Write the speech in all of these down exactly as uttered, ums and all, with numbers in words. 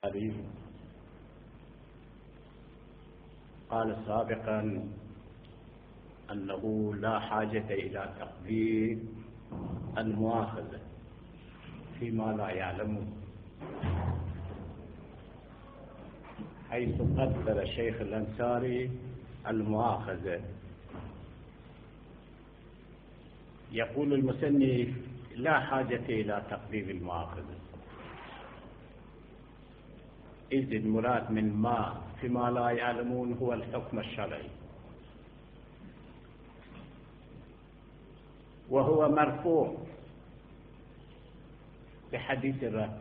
قريب قال سابقا أنه لا حاجة إلى تقدير المؤاخذة فيما لا يعلمه، حيث قدر الشيخ الأنصاري المؤاخذة. يقول المصنف لا حاجة إلى تقدير المؤاخذة، إذ المراد من ما فيما لا يعلمون هو الحكم الشرعي، وهو مرفوع بحديث الرد،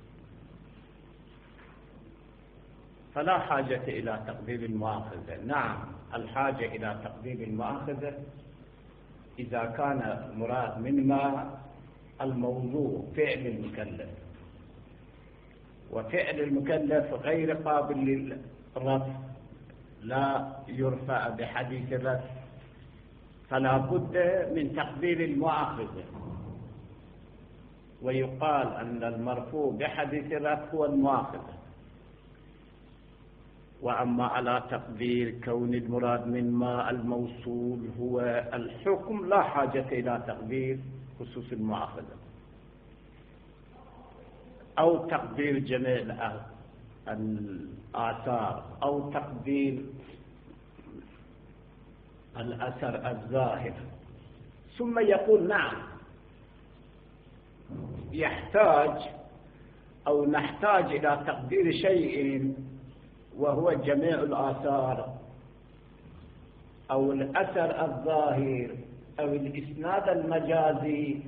فلا حاجة إلى تقدير المؤاخذة. نعم، الحاجة إلى تقدير المؤاخذة إذا كان مراد من ما الموضوع فعل المكلف، وفعل المكلف غير قابل للرفع، لا يرفع بحديث الرفع، فلا بد من تقدير المؤاخذة، ويقال أن المرفوع بحديث الرفع هو المؤاخذة. وأما على تقدير كون المراد من ما الموصول هو الحكم، لا حاجة إلى تقدير خصوص المؤاخذة أو تقدير جميع الآثار أو تقدير الأثر الظاهر. ثم يقول نعم، يحتاج أو نحتاج إلى تقدير شيء وهو جميع الآثار أو الأثر الظاهر أو الإسناد المجازي.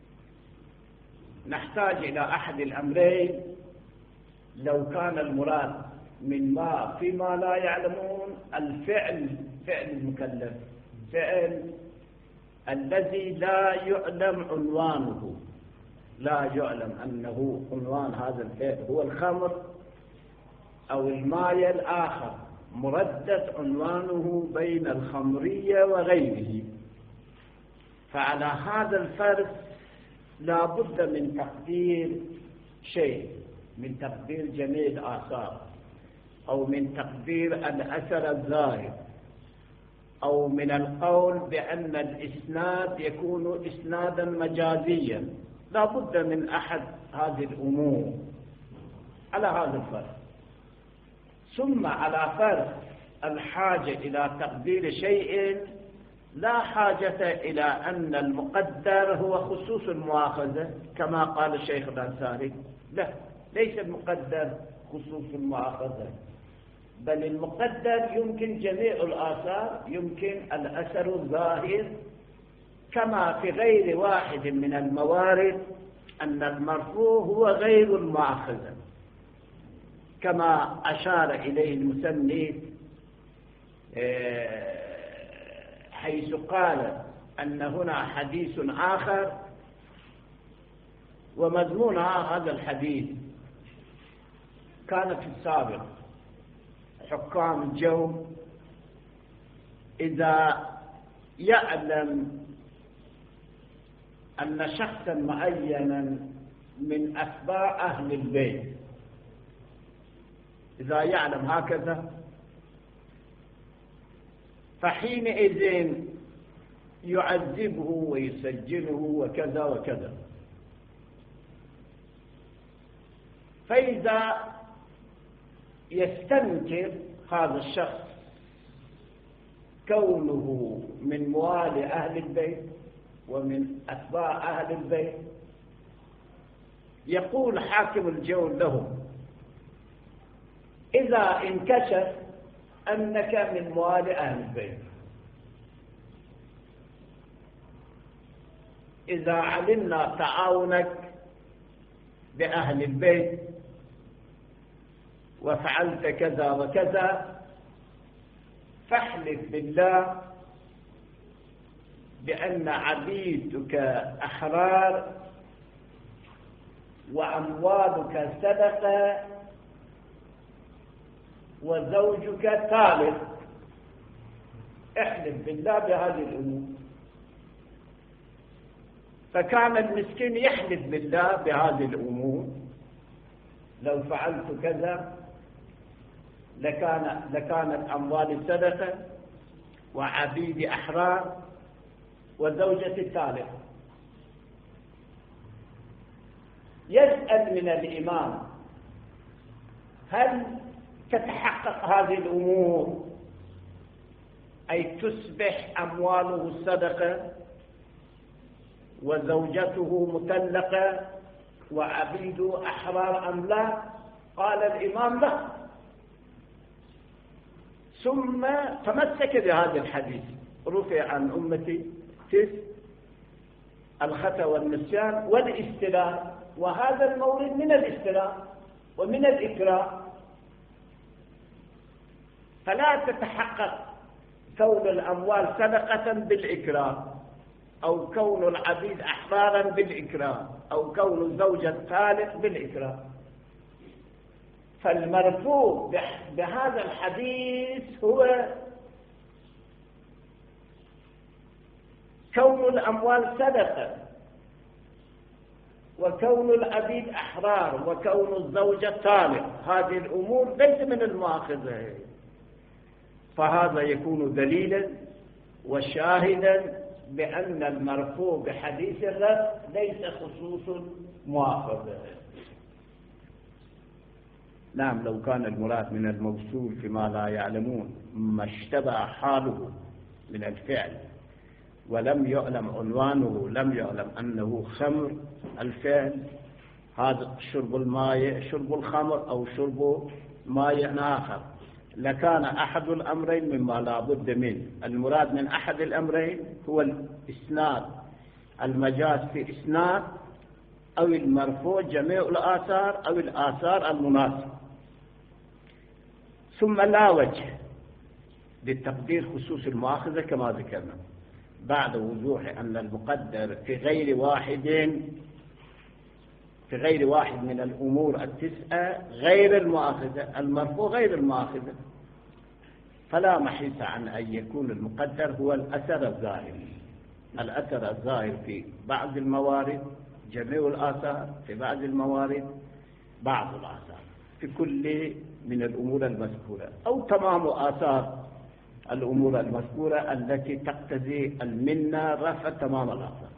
نحتاج إلى أحد الأمرين لو كان المراد من ما فيما لا يعلمون الفعل، فعل المكلف، فعل الذي لا يعلم عنوانه، لا يعلم أنه عنوان هذا الفعل هو الخمر أو الماء الآخر، مردد عنوانه بين الخمرية وغيره. فعلى هذا الفرض لا بد من تقدير شيء، من تقدير جميع الآثار أو من تقدير الأثر الظاهر أو من القول بأن الإسناد يكون إسنادا مجازيا. لا بد من أحد هذه الأمور على هذا الفرض. ثم على فرض الحاجة إلى تقدير شيء لا حاجة إلى أن المقدر هو خصوص المؤاخذة كما قال الشيخ الأنصاري، لا، ليس المقدر خصوص المؤاخذة، بل المقدر يمكن جميع الآثار، يمكن الأثر الظاهر، كما في غير واحد من الموارد أن المرفوع هو غير المؤاخذة، كما أشار إليه المصنف حيث قال أن هنا حديث آخر ومضمون هذا الحديث كان في السابق حكام الجو إذا يعلم أن شخصا معينا من أتباع أهل البيت، إذا يعلم هكذا فحينئذ يعذبه ويسجنه وكذا وكذا. فإذا يستنكر هذا الشخص كونه من موالي أهل البيت ومن أتباع أهل البيت، يقول حاكم الجول لهم إذا انكشف أنك من موالي أهل البيت، إذا علمنا تعاونك بأهل البيت وفعلت كذا وكذا، فاحلف بالله بأن عبيدك أحرار وأموالك صدقة وزوجك ثالث. احلف بالله بهذه الأمور. فكان المسكين يحلف بالله بهذه الأمور، لو فعلت كذا لكان لكانت أموالي صدقة وعبيدي أحرار وزوجتي الثالثة. يسأل من الإمام: هل تتحقق هذه الأمور، أي تصبح أمواله صدقة وزوجته مطلقة وعبيده أحرار أم لا؟ قال الإمام: لا. ثم تمسك بهذا الحديث: رفع عن أمتي تس الخطأ والنسيان والاستلاء، وهذا المورد من الاستلاء ومن الإكراه، فلا تتحقق كون الأموال صدقة بالإكراه، أو كون العبيد أحرارا بالإكراه، أو كون الزوجة الثالث بالإكراه. فالمرفوع بهذا الحديث هو كون الأموال صدقة، وكون العبيد أحرار، وكون الزوجة ثالث. هذه الأمور ليس من المؤاخذة، فهذا يكون دليلا وشاهدا بأن المرفوع بحديث الرفع ليس خصوص مؤاخذة. نعم، لو كان المراد من الموصول فيما لا يعلمون ما اشتبه حاله من الفعل ولم يعلم عنوانه، لم يعلم أنه خمر الفعل، هذا شرب الماء شرب الخمر أو شرب ماء آخر، لكان أحد الأمرين مما لا بد منه. المراد من أحد الأمرين هو الإسناد، المجاز في إسناد، أو المرفوع جميع الآثار، أو الآثار المناسبة. ثم لا وجه للتقدير خصوص المؤاخذة كما ذكرنا، بعد وضوح أن المقدر في غير واحد في غير واحد من الأمور التسعة غير المؤاخذة، المرفوع غير المؤاخذة، فلا محيص عن أن يكون المقدر هو الأثر الظاهر. الأثر الظاهر في بعض الموارد جميع الآثار، في بعض الموارد بعض الآثار، في كل من الأمور المذكورة، أو تمام آثار الأمور المذكورة التي تقتضي المنة رفع تمام الآثار،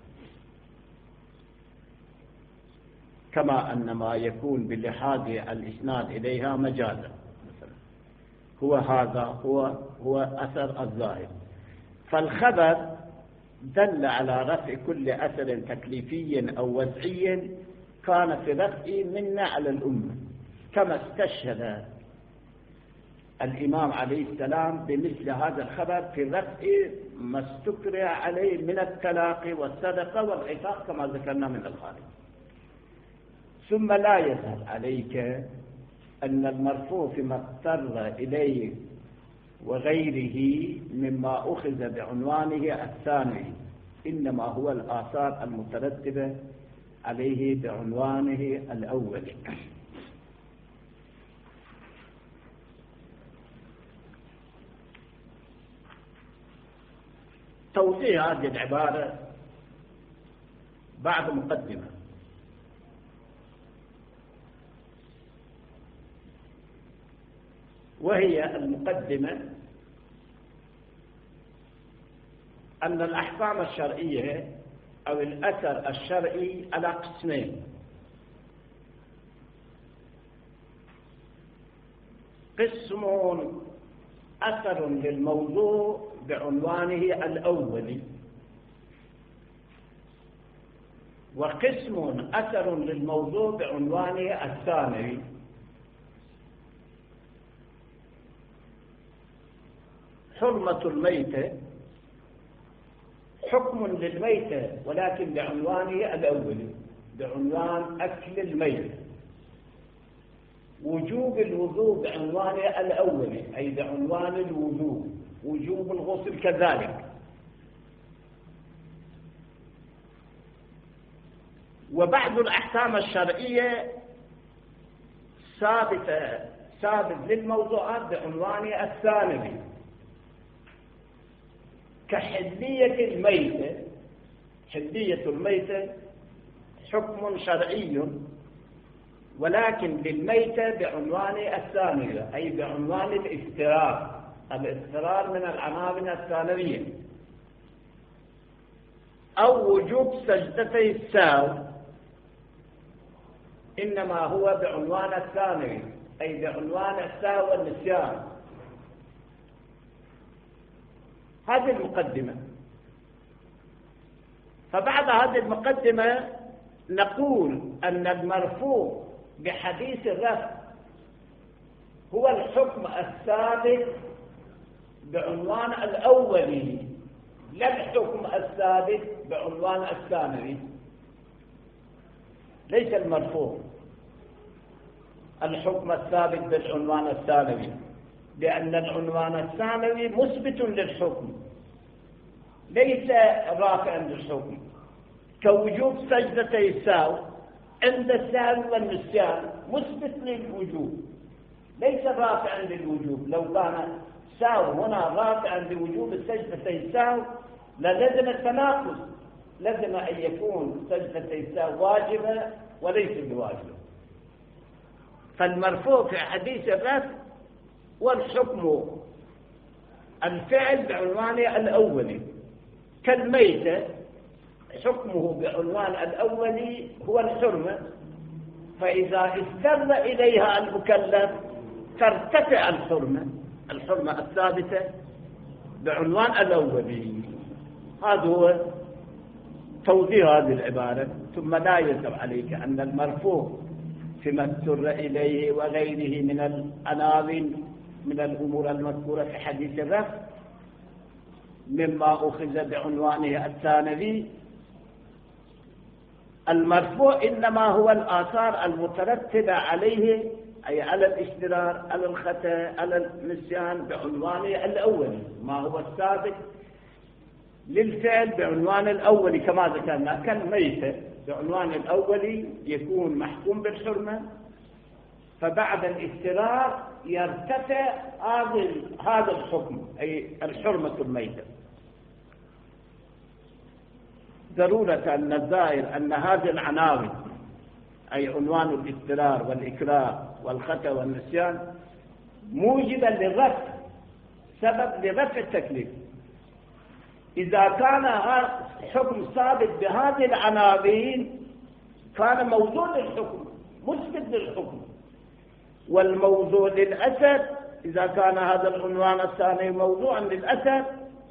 كما أن ما يكون بلحاظ الإسناد إليها مجازا مثلا، هو هذا هو هو أثر الظاهر. فالخبر دل على رفع كل أثر تكليفي أو وضعي كان في رفع منة على الأمة، كما استشهد الإمام عليه السلام بمثل هذا الخبر في رفع ما استكرع عليه من التلاقي والصدقة والعتاق كما ذكرنا من الخارج. ثم لا يظهر عليك أن المرفوع فيما اضطر إليه وغيره مما أخذ بعنوانه الثاني، إنما هو الآثار المترتبة عليه بعنوانه الأول. توضيح هذه العبارة بعد مقدمة. وهي المقدمة أن الأحكام الشرعية أو الأثر الشرعي على قسمين: قسم أثر للموضوع بعنوانه الأول، وقسم أثر للموضوع بعنوانه الثاني. حرمة الميتة حكم للميتة ولكن بعنوانه الأول، بعنوان أكل الميتة. وجوب الوضوء بعنوانه الأول، أي بعنوان الوضوء. وجوب الغسل كذلك. وبعض الأحكام الشرعية ثابتة ثابت للموضوعات بعنوانه الثانوي، كحلية الميتة. حلية الميتة حكم شرعي ولكن للميتة بعنوان الثانوية، أي بعنوان الاضطرار. الاضطرار من العناوين الثانوية. أو وجوب سجدتي السهو إنما هو بعنوان الثانوي، أي بعنوان السهو والنسيان. هذه المقدمة. فبعد هذه المقدمة نقول أن المرفوع بحديث الرفع هو الحكم الثابت بعنوان الأولي، لا الحكم الثابت بعنوان الثانوي. ليس المرفوع الحكم الثابت بالعنوان الثانوي، لأن العنوان الثانوي مثبت للحكم ليس رافعا للحكم، كوجوب سجدتي السهو عند السهو والنسيان مثبت للوجوب ليس رافعا للوجوب. لو كان سهو هنا رافعا لوجوب سجدتي السهو للزم التناقض، لازم أن يكون سجدتي السهو واجبة وليس بواجبة. فالمرفوع في حديث الرفع والحكم الفعل بعنوان الأولي، كالميتة حكمه بعنوان الأولي هو الحرمة، فإذا استر إليها المكلف ترتفع الحرمة الحرمة الثابتة بعنوان الأولي. هذا هو توضيح هذه العبارة. ثم لا يلزم عليك أن المرفوع فيما استر إليه وغيره من العناوين من الأمور المذكورة في حديث الرفع مما أخذ بعنوانه الثانوي. المرفوع إنما هو الآثار المترتبة عليه، أي على الاشترار، على الخطأ، على النسيان بعنوانه الأولي، ما هو الثابت للفعل بعنوان الأولي كما ذكرنا. كالميتة بعنوان الأولي يكون محكوم بالحرمة، فبعد الاضطرار يرتفع هذا الحكم أي الحرمة الميتة. ضرورة أن الظاهر أن هذه العناوين أي عنوان الاضطرار والإكراه والخطأ والنسيان موجبا للرفع، سبب لرفع التكليف. إذا كان حكم ثابت بهذه العناوين كان موضوع للحكم مثبت للحكم، والموضوع للأثر إذا كان هذا العنوان الثاني موضوعا للأثر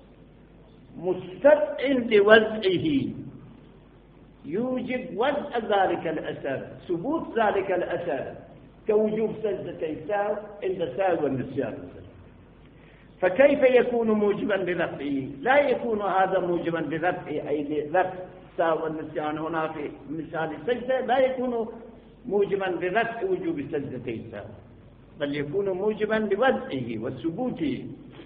مستدع لوضعه يوجب وضع ذلك الأثر، ثبوت ذلك الأثر، كوجوب سجدتي السهو عند السهو والنسيان. فكيف يكون موجبا لرفعه؟ لا يكون هذا موجبا لرفعه أي لرفع السهو والنسيان هنا في مثال السجدة، لا يكون موجبا لرفع وجوب سجدتي السهو، بل يكون موجبا لوضعه وثبوته.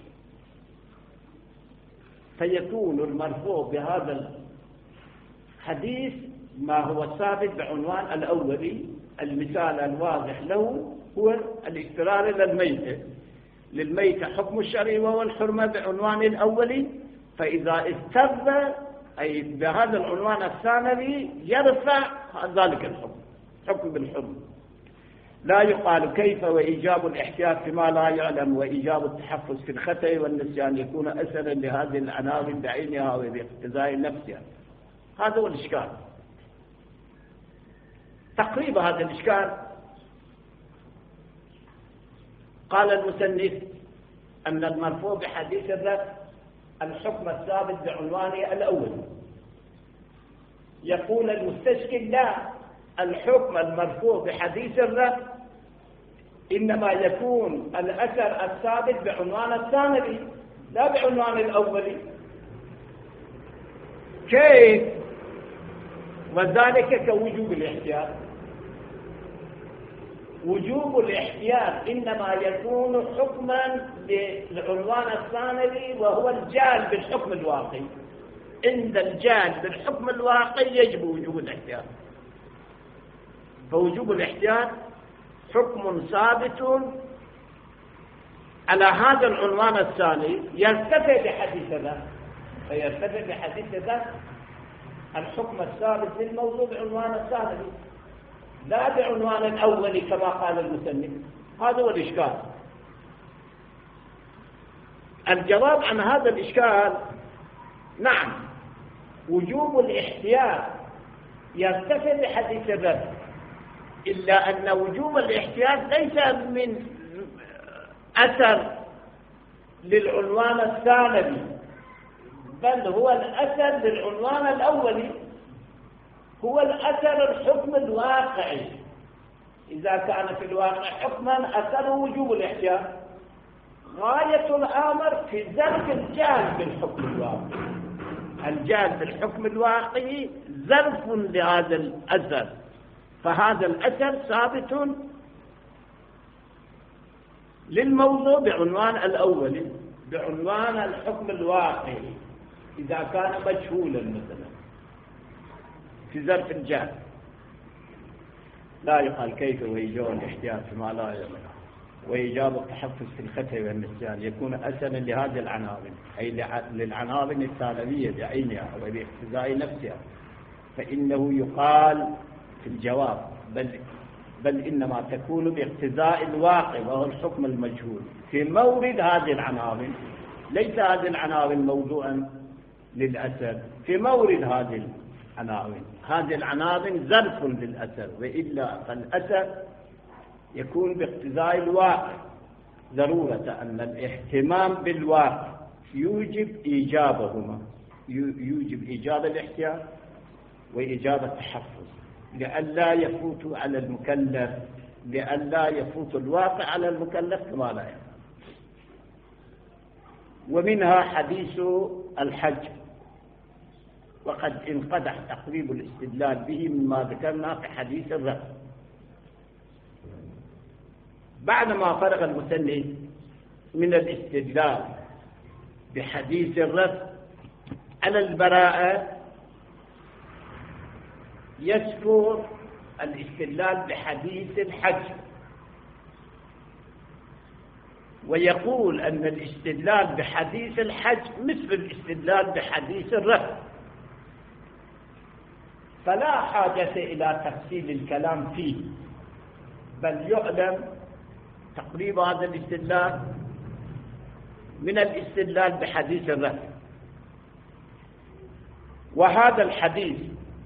فيكون المرفوع بهذا الحديث ما هو ثابت بعنوان الأولي. المثال الواضح له هو الاضطرار إلى الميتة. للميتة حكم الشرعي وهو الحرمة بعنوان الأولي، فإذا استر أي بهذا العنوان الثانوي يرفع ذلك الحكم حكم بالحرمة. لا يقال كيف وإيجاب الاحتياط فيما لا يعلم وإيجاب التحفظ في الخطأ والنسيان يكون أثرا لهذه العناوين بعينها وباقتضاء نفسها. هذا هو الإشكال. تقريبا هذا الإشكال قال المصنف أن المرفوع بحديث الرفع الحكم الثابت بعنوانه الأول. يقول المستشكل لا، الحكم المرفوع بحديث الرفع إنما يكون الأثر الثابت بعنوان الثانوي لا بعنوان الأولي. كيف؟ وذلك كوجوب الاحتياط. وجوب الاحتياط إنما يكون حكما للعنوان الثانوي وهو الجال بالحكم الواقعي. عند الجال بالحكم الواقعي يجب وجوب الاحتياط. فوجوب الاحتياط حكم ثابت على هذا العنوان الثاني يرتفع بحديث ذا، فيرتفع بحديث ذا الحكم الثابت للموضوع بعنوان الثاني. لا بعنوان الأول كما قال المسلم. هذا هو الإشكال. الجواب عن هذا الإشكال: نعم، وجوب الاحتياط يرتفع بحديث الرفع، إلا أن وجوب الاحتياط ليس من أثر للعنوان الثانوي، بل هو الأثر للعنوان الأولي، هو الأثر الحكم الواقعي. إذا كان في الواقع حكما أثر وجوب الاحتياط. غاية الأمر في ظرف الجهل بالحكم الواقعي. الجهل بالحكم الواقعي ظرف لهذا الأثر، فهذا الأثر ثابت للموضوع بعنوان الأول، بعنوان الحكم الواقعي، إذا كان مجهولا مثلا في ظرف الجهل. لا يقال كيف ويجوز الاحتياط فيما لا يمنع، وإيجاب التحفظ في الخطأ والنسيان يكون أسنا لهذه العناوين، أي للعناوين الثانوية بعينها وباقتضاء نفسها، فإنه يقال في الجواب بل, بل إنما تكون باقتضاء الواقع وهو الحكم المجهول في مورد هذه العناوين. ليس هذه العناوين موضوعا للأثر في مورد هذه العناوين. هذه العناوين ظرف للأثر، وإلا فالأثر يكون باقتضاء الواقع، ضرورة أن الاهتمام بالواقع يوجب إيجابهما، يوجب إيجاب الاحتياط وإيجاب التحفظ، لئلا يفوت على المكلف، لئلا يفوت الواقع على المكلف كما لا يفعل. ومنها حديث الحج، وقد انقدح تقريب الاستدلال به مما ذكرنا في حديث الرفع. بعدما فرغ المسلم من الاستدلال بحديث الرفع على البراءة، يذكر الاستدلال بحديث الحج، ويقول أن الاستدلال بحديث الحج مثل الاستدلال بحديث الرفع، فلا حاجة إلى تفصيل الكلام فيه، بل يعلم تقريب هذا الاستدلال من الاستدلال بحديث الرفع. وهذا الحديث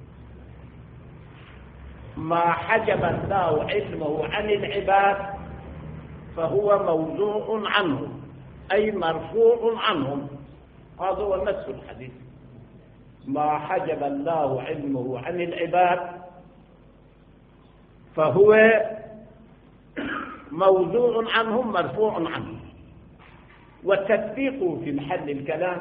ما حجب الله علمه عن العباد فهو موضوع عنه، أي مرفوع عنهم. هذا هو نفس الحديث: ما حجب الله علمه عن العباد فهو موضوع عنهم مرفوع عنه. والتطبيق في محل الكلام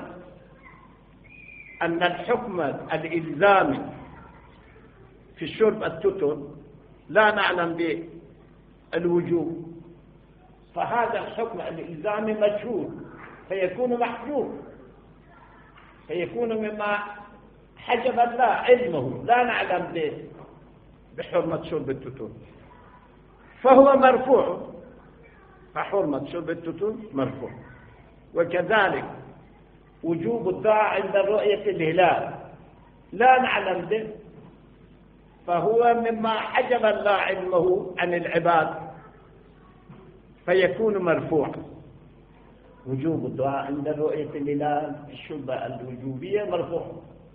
أن الحكم الإلزامي في الشرب التتر لا نعلم بالوجوب، فهذا الحكم الإلزامي مجهول فيكون محجوب، فيكون مما حجب الله علمه، لا نعلم بحرمة شرب التتر، فهو مرفوع، فحرمة شرب التتر مرفوع. وكذلك وجوب الدعاء عند رؤية الهلال لا نعلم به، فهو مما حجب الله علمه عن العباد فيكون مرفوعا. وجوب الدعاء عند رؤية الهلال الشبهة الوجوبية مرفوع.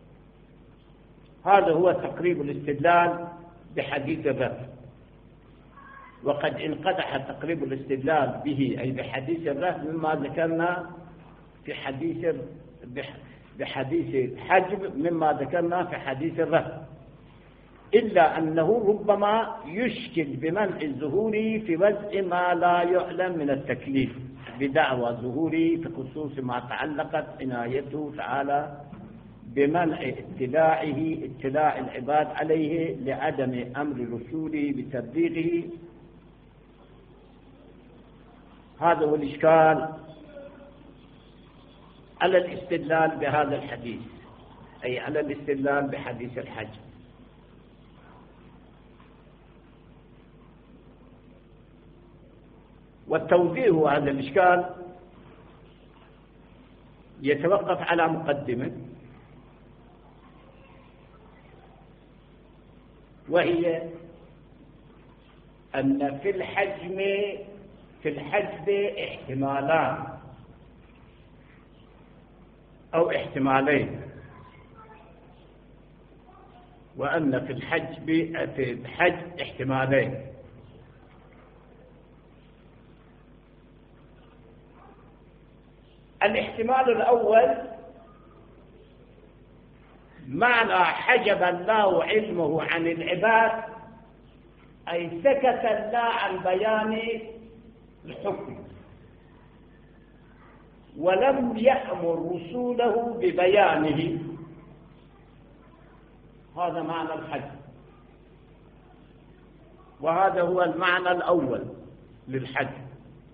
هذا هو تقريب الاستدلال بحديث الرفع. وقد انقدح تقريب الاستدلال به أي بحديث الرفع مما ذكرنا في حديث بحديث الحجب مما ذكرنا في حديث الرفع، إلا أنه ربما يشكل بمنع الظهور في وضع ما لا يعلم من التكليف بدعوى ظهوره في خصوص ما تعلقت عنايته تعالى بمنع اطلاعه اطلاع العباد عليه لعدم أمر رسوله بتبليغه. هذا هو الإشكال على الاستدلال بهذا الحديث، أي على الاستدلال بحديث الحج. والتوضيح هذا الإشكال يتوقف على مقدمة، وهي أن في الحجم في الحجب احتمالان أو احتمالين، وأن في الحجب في الحجب احتمالين. الاحتمال الأول معنى حجب الله علمه عن العباد، أي سكت الله عن بيان الحكم ولم يأمر رسوله ببيانه. هذا معنى الحجب، وهذا هو المعنى الأول للحجب.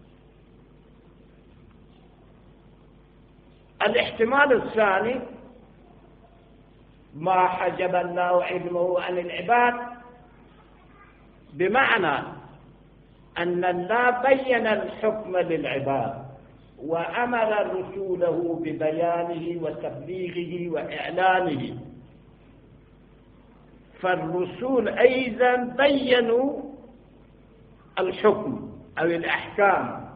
الاحتمال الثاني ما حجب الله علمه عن العباد، بمعنى أن الله بين الحكم للعباد وأمر رسوله ببيانه وتبليغه وإعلانه، فالرسول أيضا بينوا الحكم أو الأحكام،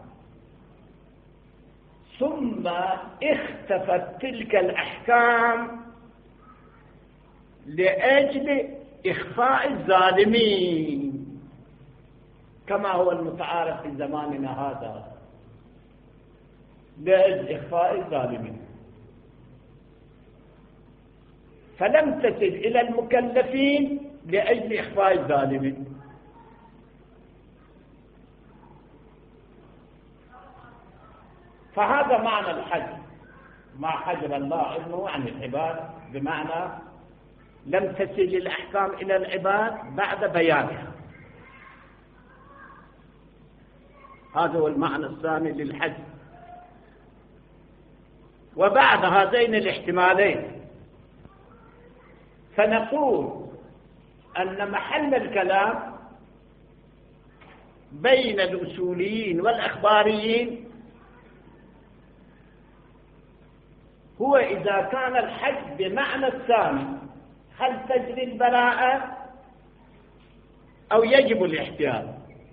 ثم اختفت تلك الأحكام لأجل إخفاء الظالمين، كما هو المتعارف في زماننا هذا، لأجل إخفاء الظالمين، فلم تصل إلى المكلفين لأجل إخفاء الظالمين. فهذا معنى الحجب، ما حجب الله علمه عن العباد، بمعنى لم تصل الأحكام إلى العباد بعد بيانها. هذا هو المعنى الثاني للحجب. وبعد هذين الاحتمالين فنقول أن محل الكلام بين الأصوليين والأخباريين هو إذا كان الحجب بمعنى الثاني، هل تجري البراءة أو يجب الاحتياط،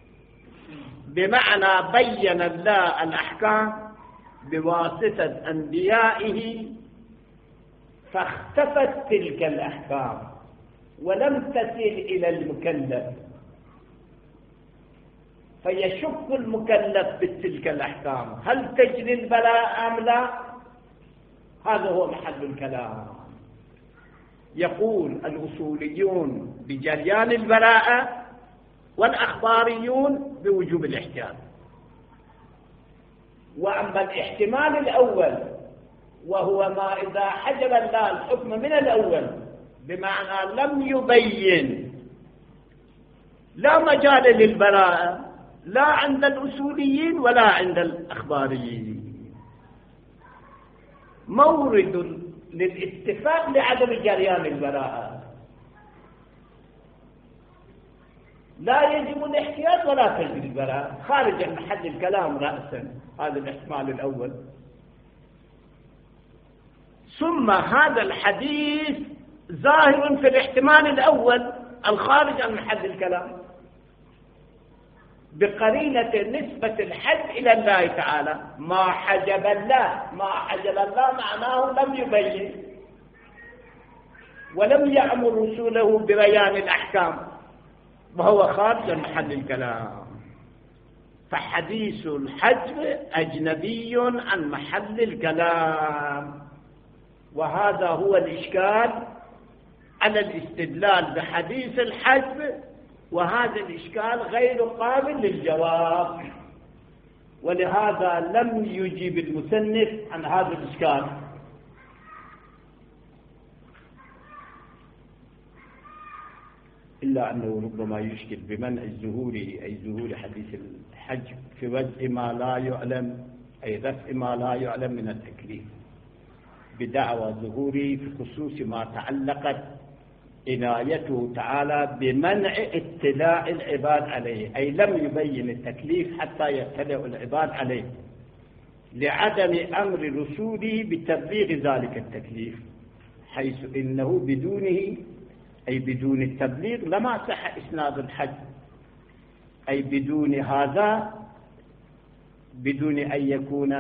بمعنى بين الله الأحكام بواسطة أنبيائه فاختفت تلك الأحكام ولم تصل إلى المكلف، فيشك المكلف بتلك الأحكام هل تجري البراءة أم لا. هذا هو محل الكلام. يقول الأصوليون بجريان البراءة والأخباريون بوجوب الاحتياط. وأما الاحتمال الأول وهو ما إذا حجب الله الحكم من الأول، بمعنى لم يبين، لا مجال للبراءة لا عند الأصوليين ولا عند الأخباريين، مورد للاتفاق لعدم جريان البراءة، لا يجب الاحتياط ولا تجري البراءة، خارج محل الكلام رأسا. هذا الاحتمال الأول. ثم هذا الحديث ظاهر في الاحتمال الأول الخارج عن محل الكلام بقرينة نسبة الحج إلى الله تعالى. ما حجب الله، ما حجب الله معناه لم يبين ولم يأمر رسوله ببيان الأحكام، وهو خارج عن محل الكلام. فحديث الحجب أجنبي عن محل الكلام، وهذا هو الإشكال على الاستدلال بحديث الحجب، وهذا الإشكال غير قابل للجواب، ولهذا لم يجيب المصنف عن هذا الإشكال. إلا أنه ربما يشكل بمنع الظهور، أي ظهور حديث الحج في وجه ما لا يعلم، أي رفع ما لا يعلم من التكليف، بدعوى ظهوره في خصوص ما تعلقت عنايته تعالى بمنع اطلاع العباد عليه، أي لم يبين التكليف حتى يطلع العباد عليه، لعدم أمر رسوله بتبليغ ذلك التكليف، حيث إنه بدونه أي بدون التبليغ لما صح إسناد الحج، أي بدون هذا، بدون أن يكون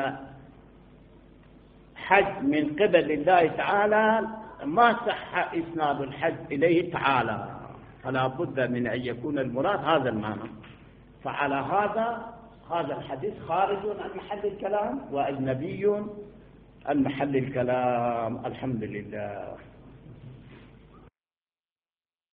حج من قبل الله تعالى ما صح إسناد الحج إليه تعالى، فلا بد من أن يكون المراد هذا المعنى. فعلى هذا هذا الحديث خارج عن محل الكلام وأجنبي عن محل الكلام. الحمد لله.